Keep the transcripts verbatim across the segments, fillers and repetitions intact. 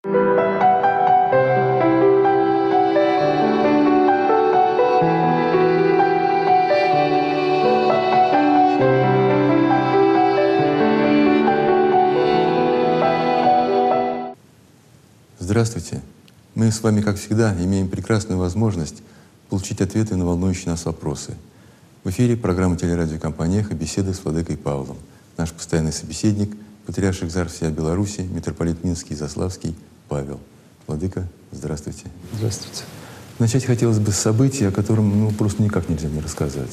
Здравствуйте. Мы с вами, как всегда, имеем прекрасную возможность получить ответы на волнующие нас вопросы. В эфире программа телерадиокомпании «Эхо» беседы с владыкой Павлом. Наш постоянный собеседник — патриарх Экзарх всея Беларуси, митрополит Минский и Заславский Павел. Владыка, здравствуйте. Здравствуйте. Начать хотелось бы с события, о котором ну, просто никак нельзя не рассказать.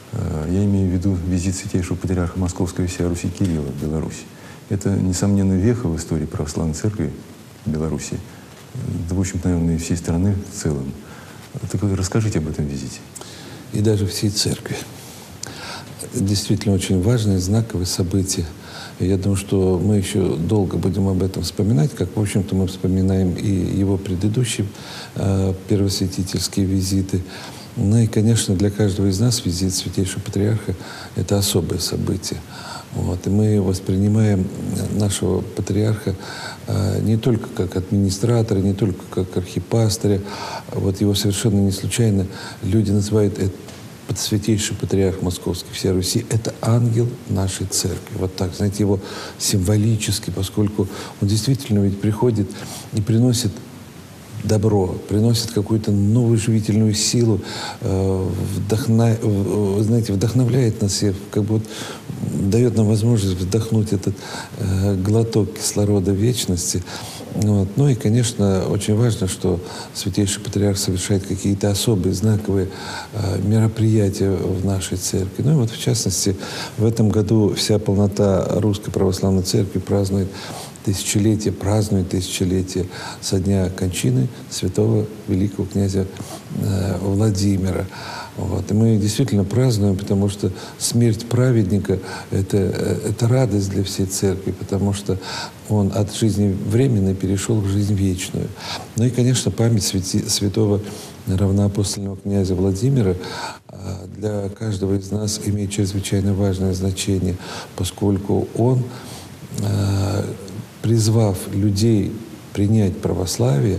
Я имею в виду визит святейшего патриарха Московской и всея Руси Кирилла в Беларусь. Это, несомненно, веха в истории православной церкви Беларуси, да, в общем-то, наверное, и всей страны в целом. Так вот, расскажите об этом визите. И даже всей церкви. Действительно очень важное, знаковое событие. И я думаю, что мы еще долго будем об этом вспоминать, как, в общем-то, мы вспоминаем и его предыдущие э, первосвятительские визиты. Ну и, конечно, для каждого из нас визит святейшего патриарха — это особое событие. Вот. И мы воспринимаем нашего патриарха э, не только как администратора, не только как архипастыря. Вот его совершенно не случайно люди называют это святейший патриарх Московский всей Руси. Это ангел нашей церкви. Вот так, знаете, его символически, поскольку он действительно ведь приходит и приносит добро, приносит какую-то новую живительную силу, э, вдохна, э, знаете, вдохновляет нас всех, как бы вот дает нам возможность вдохнуть этот э, глоток кислорода вечности. Вот. Ну и, конечно, очень важно, что святейший патриарх совершает какие-то особые знаковые э, мероприятия в нашей церкви. Ну и вот, в частности, в этом году вся полнота Русской Православной Церкви празднует тысячелетие, празднует тысячелетие со дня кончины святого великого князя э, Владимира. Вот. И мы действительно празднуем, потому что смерть праведника — это, это радость для всей церкви, потому что он от жизни временной перешел в жизнь вечную. Ну и, конечно, память святи, святого равноапостольного князя Владимира для каждого из нас имеет чрезвычайно важное значение, поскольку он, призвав людей принять православие,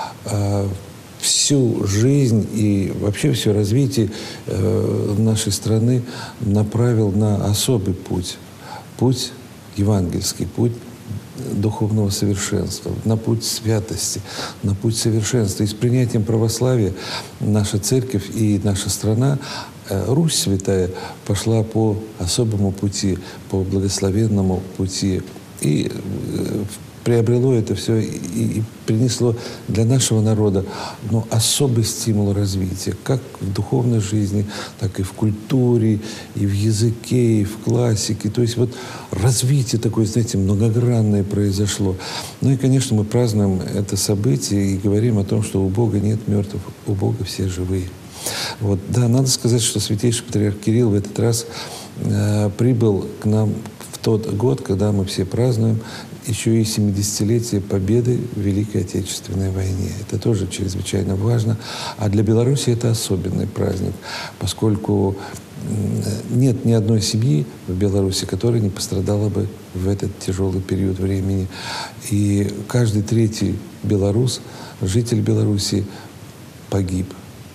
всю жизнь и вообще все развитие э, нашей страны направил на особый путь. Путь евангельский, путь духовного совершенства, на путь святости, на путь совершенства. И с принятием православия наша церковь и наша страна, э, Русь святая, пошла по особому пути, по благословенному пути. И э, приобрело это все и, и принесло для нашего народа ну, особый стимул развития, как в духовной жизни, так и в культуре, и в языке, и в классике. То есть вот развитие такое, знаете, многогранное произошло. Ну и, конечно, мы празднуем это событие и говорим о том, что у Бога нет мертвых, у Бога все живые. Вот. Да, надо сказать, что святейший патриарх Кирилл в этот раз э, прибыл к нам в тот год, когда мы все празднуем еще и семидесятилетие победы в Великой Отечественной войне. Это тоже чрезвычайно важно. А для Беларуси это особенный праздник, поскольку нет ни одной семьи в Беларуси, которая не пострадала бы в этот тяжелый период времени. И каждый третий белорус, житель Беларуси, погиб.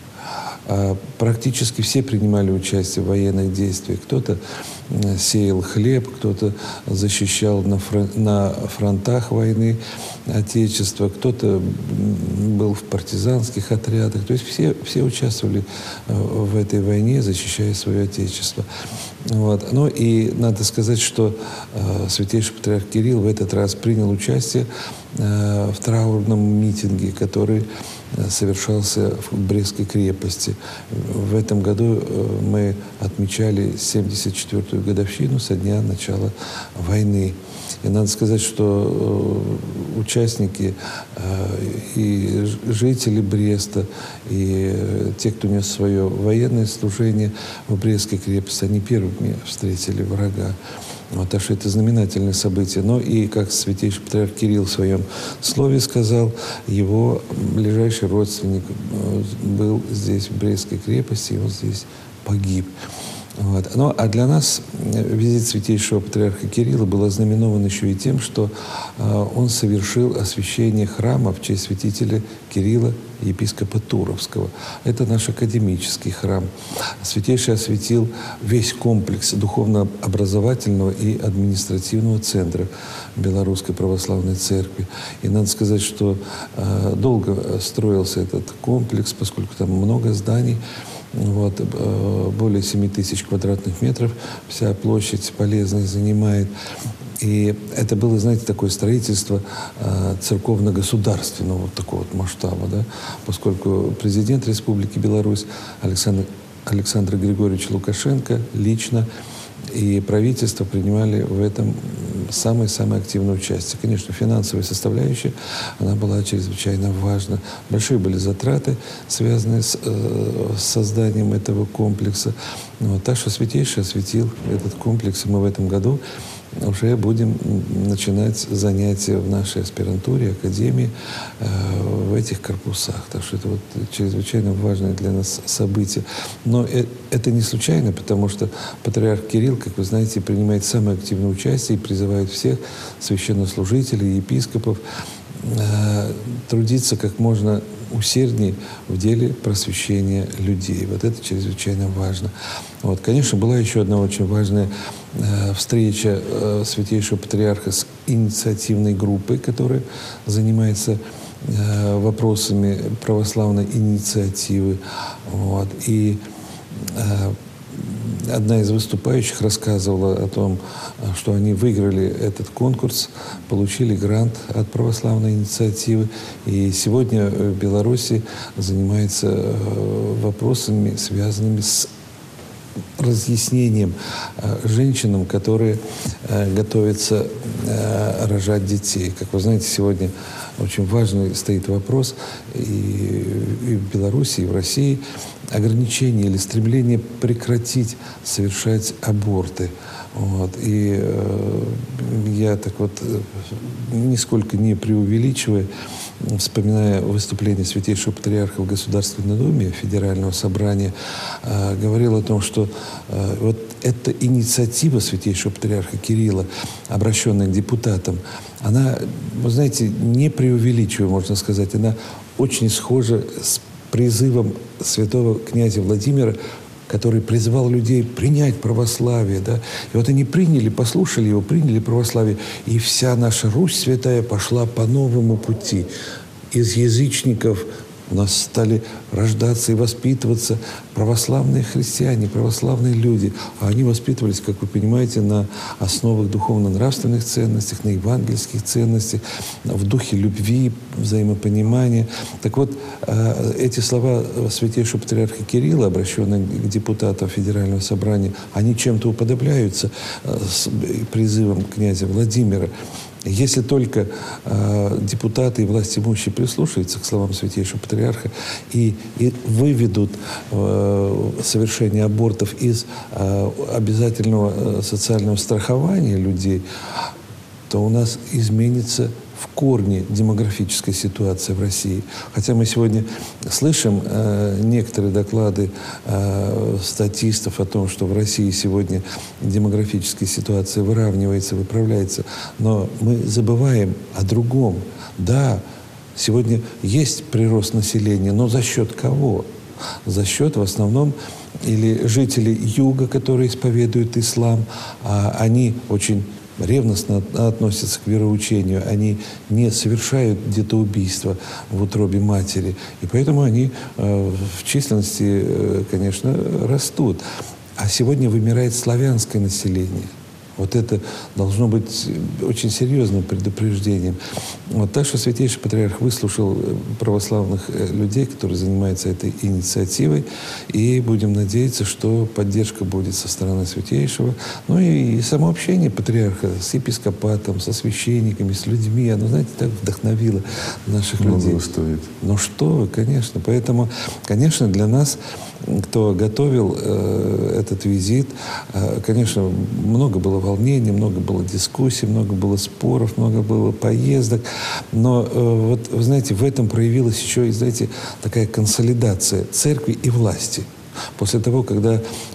А практически все принимали участие в военных действиях. Кто-то сеял хлеб, кто-то защищал на, фронт, на фронтах войны Отечества, кто-то был в партизанских отрядах. То есть все, все участвовали в этой войне, защищая свое Отечество. Вот. Ну и надо сказать, что э, святейший патриарх Кирилл в этот раз принял участие э, в траурном митинге, который совершался в Брестской крепости. В этом году мы отмечали семьдесят четвёртую годовщину со дня начала войны. И надо сказать, что участники и жители Бреста, и те, кто нес свое военное служение в Брестской крепости, они первыми встретили врага. Вот, так что это знаменательное событие. Но и, как святейший патриарх Кирилл в своем слове сказал, его ближайший родственник был здесь, в Брестской крепости, и он здесь погиб. Вот. Ну, а для нас визит святейшего патриарха Кирилла был ознаменован еще и тем, что э, он совершил освящение храма в честь святителя Кирилла, епископа Туровского. Это наш академический храм. Святейший осветил весь комплекс духовно-образовательного и административного центра Белорусской Православной Церкви. И надо сказать, что э, долго строился этот комплекс, поскольку там много зданий. Вот, более семи тысяч квадратных метров вся площадь полезной занимает. И это было, знаете, такое строительство э, церковно-государственного вот такого вот масштаба, да, поскольку президент Республики Беларусь Александр, Александр Григорьевич Лукашенко лично и правительство принимали в этом самое-самое активное участие. Конечно, финансовая составляющая, она была чрезвычайно важна. Большие были затраты, связанные с, э, с созданием этого комплекса. Вот, так что Святейший осветил этот комплекс, и мы в этом году уже будем начинать занятия в нашей аспирантуре, академии, э, в этих корпусах. Так что это вот чрезвычайно важное для нас событие. Но э, это не случайно, потому что патриарх Кирилл, как вы знаете, принимает самое активное участие и призывает всех священнослужителей, епископов э, трудиться как можно усерднее в деле просвещения людей. Вот это чрезвычайно важно. Вот. Конечно, была еще одна очень важная э, встреча э, Святейшего Патриарха с инициативной группой, которая занимается э, вопросами православной инициативы. Вот. И э, одна из выступающих рассказывала о том, что они выиграли этот конкурс, получили грант от православной инициативы. И сегодня в Беларуси занимается вопросами, связанными с разъяснением женщинам, которые готовятся рожать детей. Как вы знаете, сегодня очень важный стоит вопрос и, и в Беларуси, и в России ограничение или стремление прекратить совершать аборты. Вот. И э, я так вот, нисколько не преувеличивая, вспоминая выступление Святейшего Патриарха в Государственной Думе Федерального собрания, э, говорил о том, что э, вот эта инициатива Святейшего Патриарха Кирилла, обращенная к депутатам, она, вы знаете, не преувеличивая, можно сказать, она очень схожа с призывом святого князя Владимира, который призывал людей принять православие. Да? И вот они приняли, послушали его, приняли православие, и вся наша Русь святая пошла по новому пути. Из язычников у нас стали рождаться и воспитываться православные христиане, православные люди. А они воспитывались, как вы понимаете, на основах духовно-нравственных ценностей, на евангельских ценностях, в духе любви, взаимопонимания. Так вот, эти слова Святейшего Патриарха Кирилла, обращенные к депутатам Федерального собрания, они чем-то уподобляются с призывом князя Владимира. Если только э, депутаты и властимущие прислушаются к словам Святейшего Патриарха и, и выведут э, совершение абортов из э, обязательного э, социального страхования людей, то у нас изменится в корне демографическая ситуация в России. Хотя мы сегодня слышим э, некоторые доклады э, статистов о том, что в России сегодня демографическая ситуация выравнивается, выправляется, но мы забываем о другом. Да, сегодня есть прирост населения, но за счет кого? За счет в основном или жителей юга, которые исповедуют ислам, а они очень ревностно относятся к вероучению, они не совершают детоубийства в утробе матери. И поэтому они э, в численности, э, конечно, растут. А сегодня вымирает славянское население. Вот это должно быть очень серьезным предупреждением. Вот так что Святейший Патриарх выслушал православных людей, которые занимаются этой инициативой, и будем надеяться, что поддержка будет со стороны Святейшего. Ну и, и само общение Патриарха с епископатом, со священниками, с людьми, оно, знаете, так вдохновило наших Много людей. стоит. Ну что вы, конечно. Поэтому, конечно, для нас, кто готовил э, этот визит, э, конечно, много было волнений, много было дискуссий, много было споров, много было поездок. Но э, вот, вы знаете, в этом проявилась еще и, знаете, такая консолидация церкви и власти. После того, когда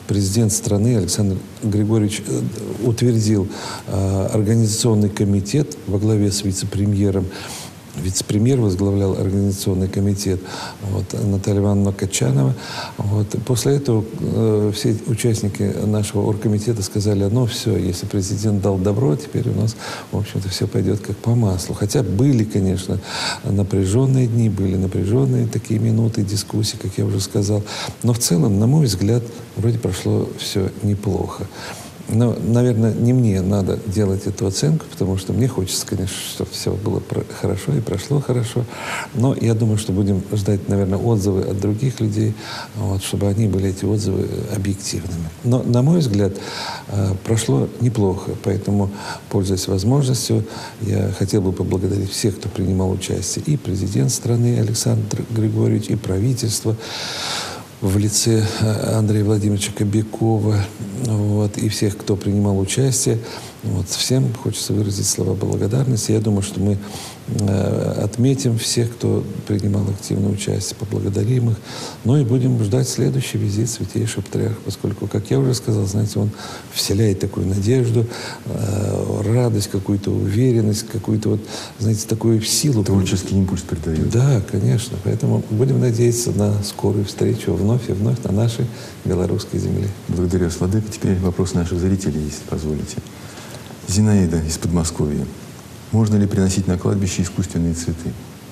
президент страны Александр Григорьевич утвердил организационный комитет во главе с вице-премьером. Вице-премьер возглавлял организационный комитет, вот, Наталья Ивановна Качанова. Вот. После этого э, все участники нашего оргкомитета сказали: ну все, если президент дал добро, теперь у нас, в общем-то, все пойдет как по маслу. Хотя были, конечно, напряженные дни, были напряженные такие минуты дискуссий, как я уже сказал. Но в целом, на мой взгляд, вроде прошло все неплохо. Но, наверное, не мне надо делать эту оценку, потому что мне хочется, конечно, чтобы все было хорошо и прошло хорошо. Но я думаю, что будем ждать, наверное, отзывы от других людей, вот, чтобы они были, эти отзывы, объективными. Но, на мой взгляд, прошло неплохо. Поэтому, пользуясь возможностью, я хотел бы поблагодарить всех, кто принимал участие. И президент страны Александр Григорьевич, и правительство в лице Андрея Владимировича Кобякова, вот, и всех, кто принимал участие. Вот, всем хочется выразить слова благодарности. Я думаю, что мы э, отметим всех, кто принимал активное участие, поблагодарим их. Ну и будем ждать следующий визит Святейшего Патриарха, поскольку, как я уже сказал, знаете, он вселяет такую надежду, э, радость, какую-то уверенность, какую-то, вот, знаете, такую силу. Творческий импульс придает. Да, конечно. Поэтому будем надеяться на скорую встречу вновь и вновь на нашей белорусской земле. Благодарю вас, владыка. Теперь вопрос наших зрителей, если позволите. Зинаида из Подмосковья. Можно ли приносить на кладбище искусственные цветы?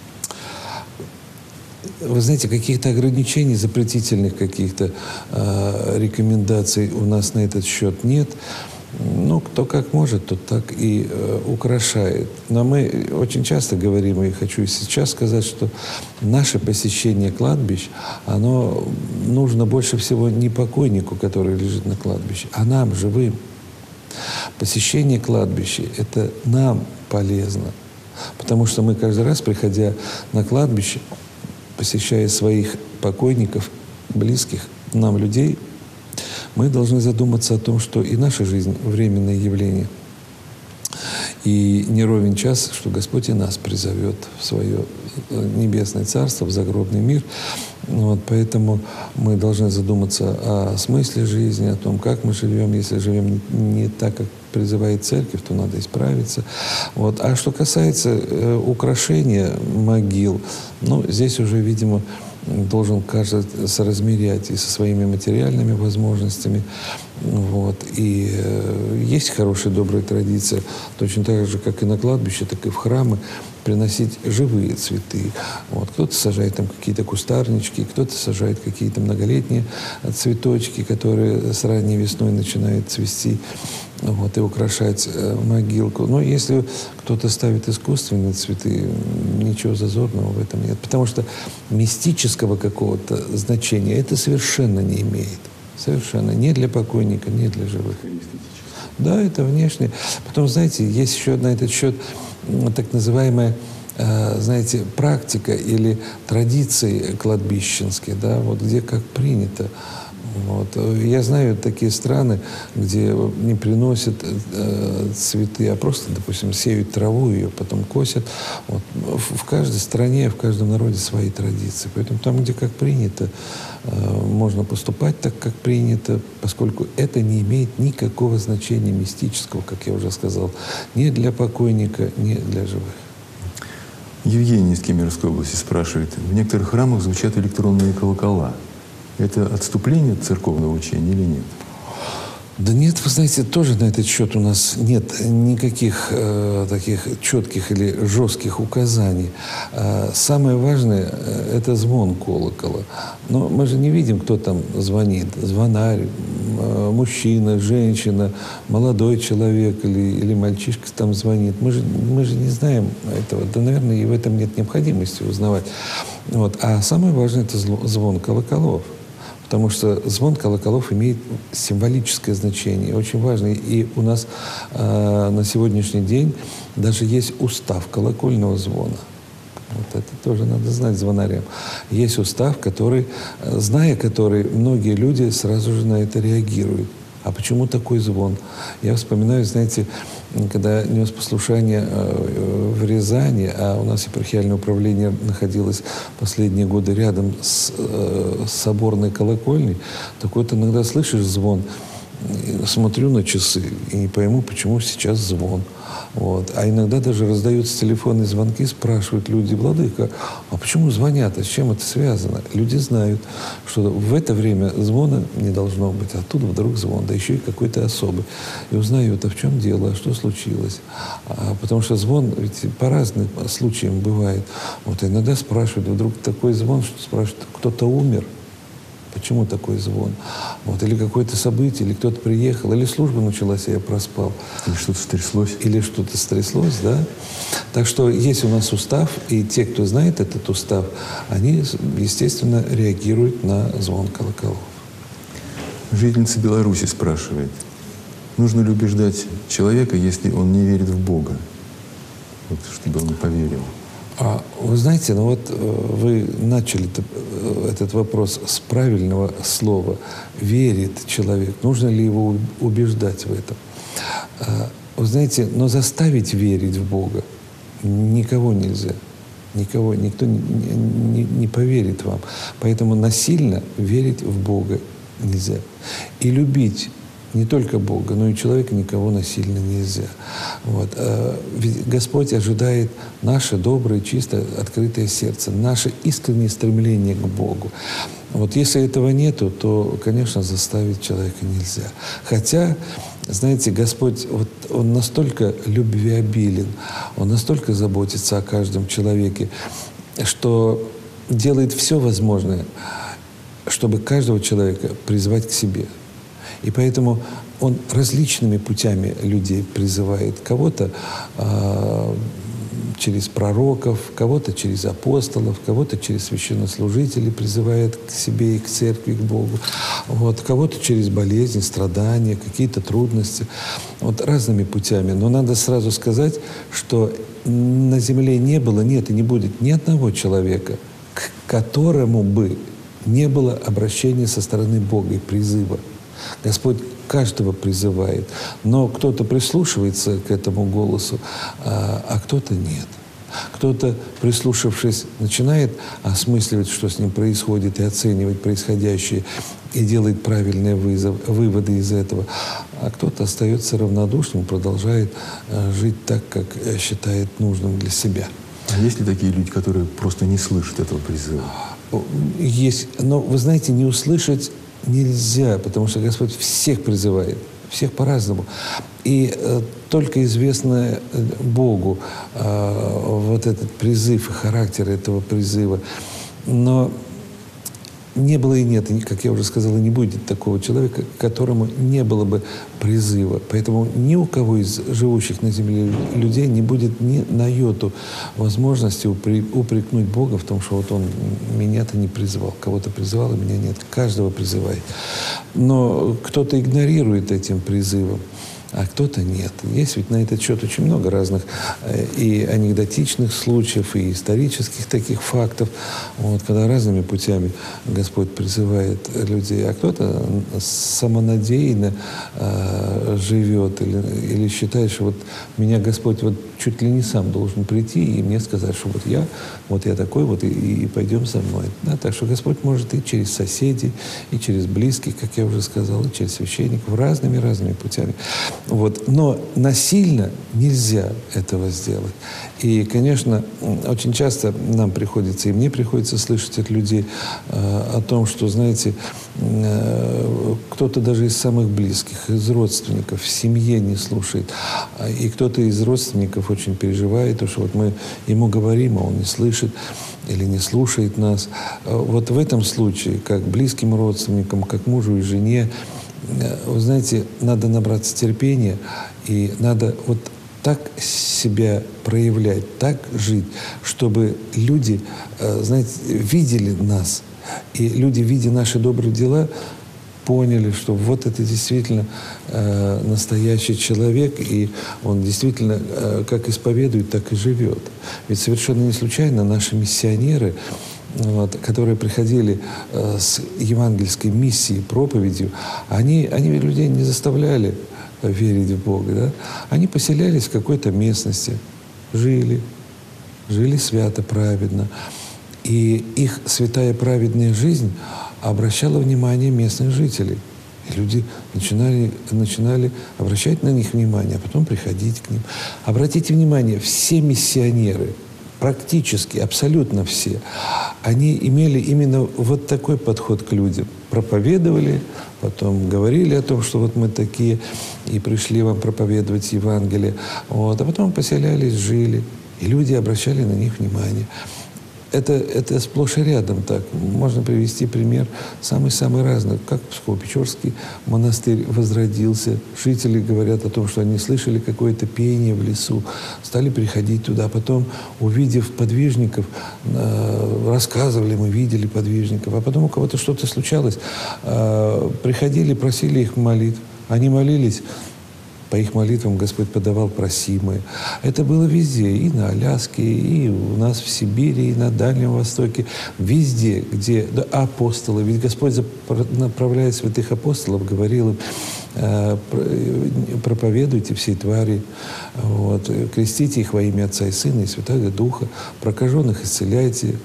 Вы знаете, каких-то ограничений, запретительных каких-то э, рекомендаций у нас на этот счет нет. Ну, кто как может, тот так и э, украшает. Но мы очень часто говорим, и хочу и сейчас сказать, что наше посещение кладбищ, оно нужно больше всего не покойнику, который лежит на кладбище, а нам, живым. Посещение кладбища – это нам полезно, потому что мы каждый раз, приходя на кладбище, посещая своих покойников, близких нам людей, мы должны задуматься о том, что и наша жизнь – временное явление. И не ровен час, что Господь и нас призовет в свое небесное царство, в загробный мир. Вот, поэтому мы должны задуматься о смысле жизни, о том, как мы живем. Если живем не так, как призывает церковь, то надо исправиться. Вот. А что касается э, украшения могил, ну, здесь уже, видимо, должен каждый соразмерять и со своими материальными возможностями. Вот. И э, есть хорошая, добрая традиция, точно так же, как и на кладбище, так и в храмы, приносить живые цветы. Вот. Кто-то сажает там какие-то кустарнички, кто-то сажает какие-то многолетние цветочки, которые с ранней весной начинают цвести, вот, и украшать э, могилку. Но если кто-то ставит искусственные цветы, ничего зазорного в этом нет. Потому что мистического какого-то значения это совершенно не имеет. Совершенно. Не для покойника, не для живых. Да, это внешне. Потом, знаете, есть еще на этот счет так называемая, э, знаете, практика или традиции кладбищенские, да, вот где как принято. Вот. Я знаю такие страны, где не приносят э, цветы, а просто, допустим, сеют траву, ее потом косят. Вот. В, в каждой стране, в каждом народе свои традиции. Поэтому там, где как принято, э, можно поступать так, как принято, поскольку это не имеет никакого значения мистического, как я уже сказал, ни для покойника, ни для живых. Евгений из Кемеровской области спрашивает. В некоторых храмах звучат электронные колокола. Это отступление от церковного учения или нет? Да нет, вы знаете, тоже на этот счет у нас нет никаких э, таких четких или жестких указаний. Э, самое важное э, – это звон колокола. Но мы же не видим, кто там звонит. Звонарь, э, мужчина, женщина, молодой человек или, или мальчишка там звонит. Мы же, мы же не знаем этого. Да, наверное, и в этом нет необходимости узнавать. Вот. А самое важное – это звон колоколов. Потому что звон колоколов имеет символическое значение, очень важное. И у нас э, на сегодняшний день даже есть устав колокольного звона. Вот это тоже надо знать звонарям. Есть устав, который, зная который, многие люди сразу же на это реагируют. А почему такой звон? Я вспоминаю, знаете, когда нес послушание в Рязани, а у нас епархиальное управление находилось последние годы рядом с, с соборной колокольней, так вот иногда слышишь звон, смотрю на часы и не пойму, почему сейчас звон. Вот. А иногда даже раздаются телефонные звонки, спрашивают люди: владыка, а почему звонят, а с чем это связано? Люди знают, что в это время звона не должно быть, а тут вдруг звон, да еще и какой-то особый. И узнают, а в чем дело, а что случилось. А, потому что звон ведь по разным случаям бывает. Вот иногда спрашивают, вдруг такой звон, что спрашивают, кто-то умер. Почему такой звон? Вот, или какое-то событие, или кто-то приехал, или служба началась, а я проспал. Или что-то стряслось. Или что-то стряслось, да. Так что есть у нас устав, и те, кто знает этот устав, они, естественно, реагируют на звон колоколов. Жительница Беларуси спрашивает, нужно ли убеждать человека, если он не верит в Бога, вот, чтобы он поверил? А, вы знаете, ну вот вы начали этот вопрос с правильного слова. Верит человек. Нужно ли его убеждать в этом? Вы знаете, но заставить верить в Бога никого нельзя. Никого, никто не, не, не поверит вам. Поэтому насильно верить в Бога нельзя. И любить не только Бога, но и человека никого насильно нельзя. Вот. Ведь Господь ожидает наше доброе, чистое, открытое сердце, наше искреннее стремление к Богу. Вот если этого нету, то, конечно, заставить человека нельзя. Хотя, знаете, Господь, вот, Он настолько любвеобилен, Он настолько заботится о каждом человеке, что делает все возможное, чтобы каждого человека призвать к себе. И поэтому Он различными путями людей призывает. Кого-то э, через пророков, кого-то через апостолов, кого-то через священнослужителей призывает к себе и к церкви, к Богу. Вот, кого-то через болезни, страдания, какие-то трудности. Вот разными путями. Но надо сразу сказать, что на земле не было, нет и не будет ни одного человека, к которому бы не было обращения со стороны Бога и призыва. Господь каждого призывает, но кто-то прислушивается к этому голосу, а, а кто-то нет. Кто-то, прислушавшись, начинает осмысливать, что с ним происходит, и оценивать происходящее, и делает правильные вызов, выводы из этого. А кто-то остается равнодушным, продолжает а, жить так, как считает нужным для себя. А есть ли такие люди, которые просто не слышат этого призыва? Есть. Но, вы знаете, не услышать нельзя, потому что Господь всех призывает, всех по-разному. И э, только известно Богу э, вот этот призыв и характер этого призыва. Но не было и нет, и, как я уже сказал, и не будет такого человека, к которому не было бы призыва. Поэтому ни у кого из живущих на земле людей не будет ни на йоту возможности упрекнуть Бога в том, что вот Он меня-то не призвал, кого-то призвал, а меня нет. Каждого призывает. Но кто-то игнорирует этим призывом, а кто-то нет. Есть ведь на этот счет очень много разных и анекдотичных случаев, и исторических таких фактов, вот, когда разными путями Господь призывает людей, а кто-то самонадеянно э, живет или, или считает, что вот меня Господь вот чуть ли не сам должен прийти и мне сказать, что вот я, вот я такой вот, и, и пойдем со мной. Да? Так что Господь может и через соседей, и через близких, как я уже сказал, и через священников, разными-разными путями. Вот. Но насильно нельзя этого сделать. И, конечно, очень часто нам приходится, и мне приходится слышать от людей э, о том, что, знаете, э, кто-то даже из самых близких, из родственников в семье не слушает. И кто-то из родственников очень переживает, потому что вот мы ему говорим, а он не слышит или не слушает нас. Вот в этом случае, как близким родственникам, как мужу и жене, вы знаете, надо набраться терпения, и надо вот так себя проявлять, так жить, чтобы люди, знаете, видели нас. И люди, видя наши добрые дела, поняли, что вот это действительно э, настоящий человек, и он действительно э, как исповедует, так и живет. Ведь совершенно не случайно наши миссионеры вот, которые приходили э, с евангельской миссией, проповедью, они, они людей не заставляли верить в Бога. Да? Они поселялись в какой-то местности, жили, жили свято, праведно. И их святая праведная жизнь обращала внимание местных жителей. И люди начинали, начинали обращать на них внимание, а потом приходить к ним. Обратите внимание, все миссионеры, практически, абсолютно все, они имели именно вот такой подход к людям. Проповедовали, потом говорили о том, что вот мы такие, и пришли вам проповедовать Евангелие. Вот, а потом поселялись, жили, и люди обращали на них внимание. Это, это сплошь и рядом так. Можно привести пример самый-самый разный. Как Псково-Печорский монастырь возродился. Жители говорят о том, что они слышали какое-то пение в лесу, стали приходить туда. Потом, увидев подвижников, рассказывали, мы видели подвижников. А потом у кого-то что-то случалось, приходили, просили их молитв. Они молились. По их молитвам Господь подавал просимое. Это было везде, и на Аляске, и у нас в Сибири, и на Дальнем Востоке. Везде, где да, апостолы. Ведь Господь направляет святых апостолов, говорил им, э, проповедуйте всей твари, вот, крестите их во имя Отца и Сына и Святого Духа, прокаженных исцеляйте,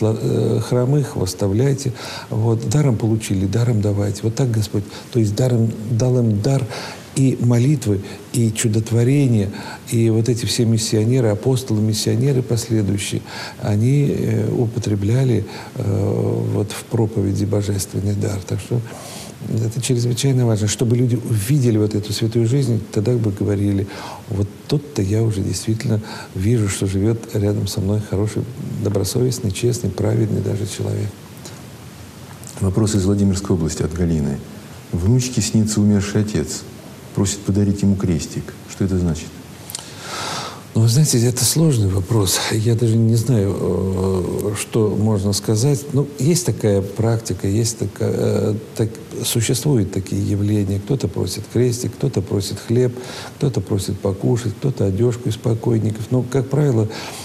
хромых восставляйте, вот, даром получили, даром давайте. Вот так Господь, то есть даром, дал им дар и молитвы, и чудотворения, и вот эти все миссионеры, апостолы, миссионеры последующие, они э, употребляли э, вот в проповеди божественный дар. Так что это чрезвычайно важно, чтобы люди увидели вот эту святую жизнь, тогда бы говорили, вот тут-то я уже действительно вижу, что живет рядом со мной хороший, добросовестный, честный, праведный даже человек. Вопрос из Владимирской области от Галины. Внучке снится умерший отец. Просит подарить ему крестик. Что это значит? Ну, вы знаете, это сложный вопрос. Я даже не знаю, что можно сказать. Ну, есть такая практика, есть такая, так, существуют такие явления. Кто-то просит крестик, кто-то просит хлеб, кто-то просит покушать, кто-то одежку из покойников. Но, как правило,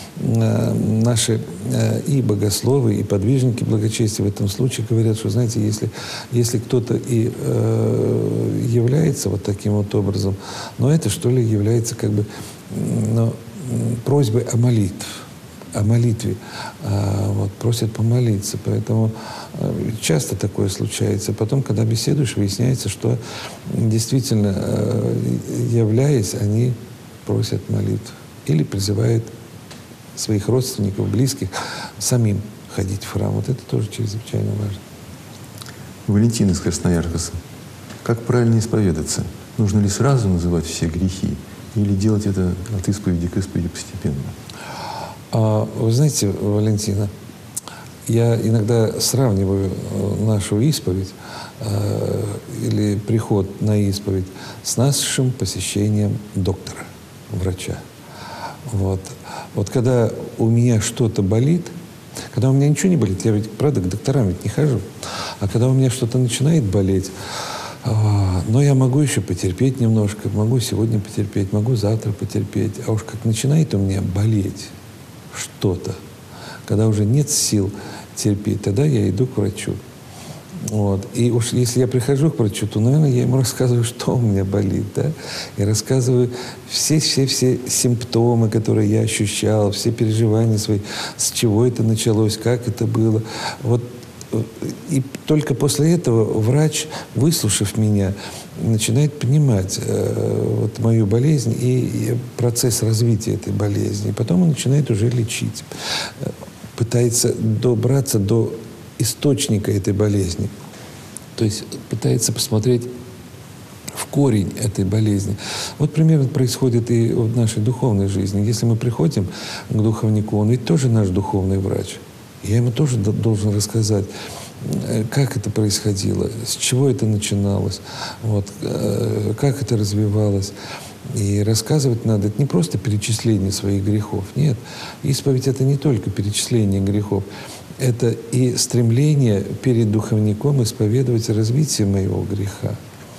наши и богословы, и подвижники благочестия в этом случае говорят, что, знаете, если, если кто-то и э, является вот таким вот образом, но это, что ли, является как бы ну, просьбой о молитве, о молитве, а, вот, просят помолиться. Поэтому э, часто такое случается. Потом, когда беседуешь, выясняется, что действительно, э, являясь, они просят молитву или призывают своих родственников, близких, самим ходить в храм. Вот это тоже чрезвычайно важно. Валентин из Красноярска. Как правильно исповедаться? Нужно ли сразу называть все грехи? Или делать это от исповеди к исповеди постепенно? А, вы знаете, Валентина, я иногда сравниваю нашу исповедь э, или приход на исповедь с нашим посещением доктора, врача. Вот. Вот когда у меня что-то болит, когда у меня ничего не болит, я ведь, правда, к докторам ведь не хожу, а когда у меня что-то начинает болеть, а, но я могу еще потерпеть немножко, могу сегодня потерпеть, могу завтра потерпеть, а уж как начинает у меня болеть что-то, когда уже нет сил терпеть, тогда я иду к врачу. Вот. И уж если я прихожу к врачу, то, наверное, я ему рассказываю, что у меня болит, да? И рассказываю все-все-все симптомы, которые я ощущал, все переживания свои, с чего это началось, как это было. Вот. И только после этого врач, выслушав меня, начинает понимать э, вот мою болезнь и, и процесс развития этой болезни. И потом он начинает уже лечить. Пытается добраться до источника этой болезни. То есть пытается посмотреть в корень этой болезни. Вот примерно происходит и в нашей духовной жизни. Если мы приходим к духовнику, он ведь тоже наш духовный врач. Я ему тоже должен рассказать, как это происходило, с чего это начиналось, вот, как это развивалось. И рассказывать надо, это не просто перечисление своих грехов. Нет, исповедь — это не только перечисление грехов. Это и стремление перед духовником исповедовать развитие моего греха.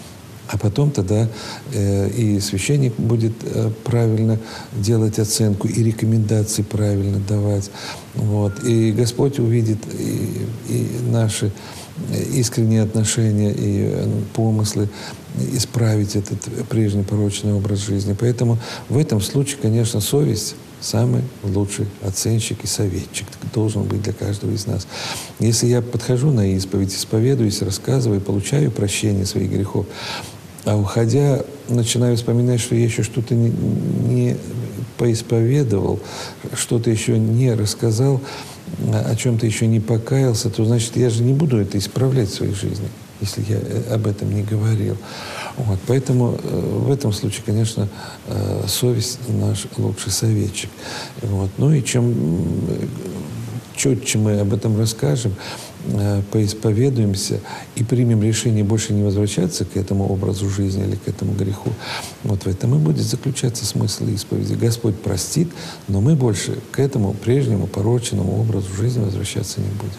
А потом тогда э, и священник будет э, правильно делать оценку, и рекомендации правильно давать. Вот. И Господь увидит и, и наши искренние отношения, и э, помыслы, исправить этот прежний порочный образ жизни. Поэтому в этом случае, конечно, совесть самый лучший оценщик и советчик должен быть для каждого из нас. Если я подхожу на исповедь, исповедуюсь, рассказываю, получаю прощение своих грехов, а уходя, начинаю вспоминать, что я еще что-то не, не поисповедовал, что-то еще не рассказал, о чем-то еще не покаялся, то значит, я же не буду это исправлять в своей жизни, если я об этом не говорил. Вот. Поэтому э, в этом случае, конечно, э, совесть наш лучший советчик. Вот. Ну и чем э, четче мы об этом расскажем, э, поисповедуемся и примем решение больше не возвращаться к этому образу жизни или к этому греху, вот в этом и будет заключаться смысл исповеди. Господь простит, но мы больше к этому прежнему порочному образу жизни возвращаться не будем.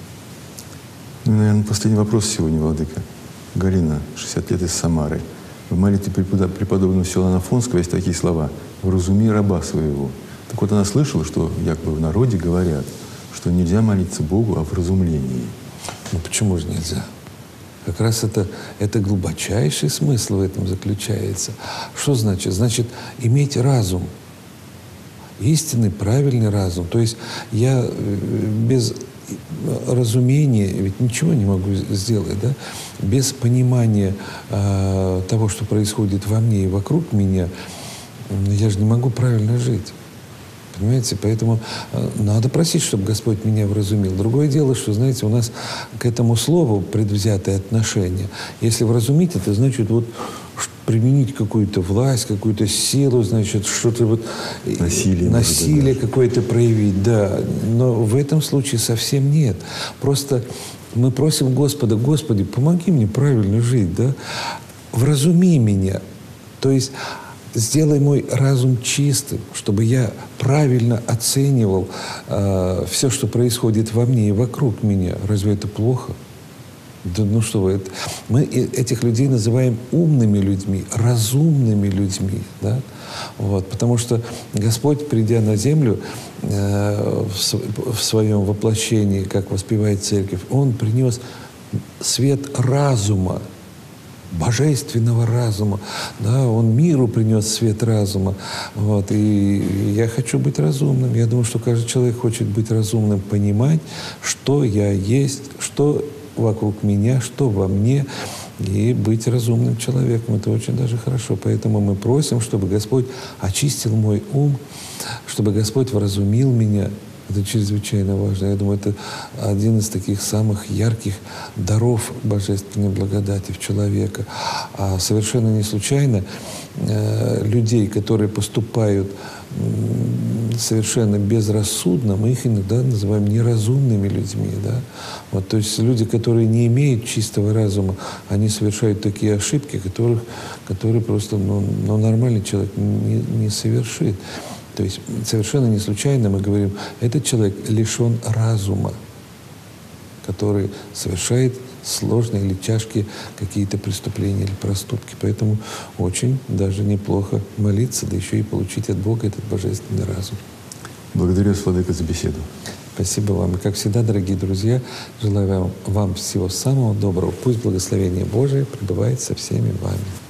Ну, наверное, последний вопрос сегодня, владыка. Галина, шестьдесят лет, из Самары. В молитве преподобного Силуана Афонского есть такие слова: «Вразуми раба своего». Так вот, она слышала, что якобы в народе говорят, что нельзя молиться Богу о вразумлении. Ну почему же нельзя? Как раз это, это глубочайший смысл в этом заключается. Что значит? Значит, иметь разум. Истинный, правильный разум. То есть я без разумения ведь ничего не могу сделать, да? Без понимания э, того, что происходит во мне и вокруг меня, я же не могу правильно жить. Понимаете? Поэтому э, надо просить, чтобы Господь меня вразумил. Другое дело, что, знаете, у нас к этому слову предвзятое отношение. Если вразумить, это значит вот применить какую-то власть, какую-то силу, значит, что-то вот... Насилие. Насилие какое-то проявить, да. Но в этом случае совсем нет. Просто мы просим Господа: Господи, помоги мне правильно жить, да? Вразуми меня. То есть сделай мой разум чистым, чтобы я правильно оценивал э, все, что происходит во мне и вокруг меня. Разве это плохо? Да ну что вы, это, мы этих людей называем умными людьми, разумными людьми, да? Вот, потому что Господь, придя на землю э, в, в своем воплощении, как воспевает Церковь, Он принес свет разума, божественного разума, да? Он миру принес свет разума. Вот, и я хочу быть разумным. Я думаю, что каждый человек хочет быть разумным, понимать, что я есть, что вокруг меня, что во мне, и быть разумным человеком. Это очень даже хорошо. Поэтому мы просим, чтобы Господь очистил мой ум, чтобы Господь вразумил меня. Это чрезвычайно важно. Я думаю, это один из таких самых ярких даров божественной благодати в человека. А совершенно не случайно э, людей, которые поступают э, совершенно безрассудно, мы их иногда называем неразумными людьми. Да? Вот, то есть люди, которые не имеют чистого разума, они совершают такие ошибки, которых, которые просто ну, ну, нормальный человек не, не совершит. То есть совершенно не случайно мы говорим, этот человек лишен разума, который совершает сложные или тяжкие какие-то преступления или проступки. Поэтому очень даже неплохо молиться, да еще и получить от Бога этот божественный разум. Благодарю вас, владыка, за беседу. Спасибо вам. И как всегда, дорогие друзья, желаю вам, вам всего самого доброго. Пусть благословение Божие пребывает со всеми вами.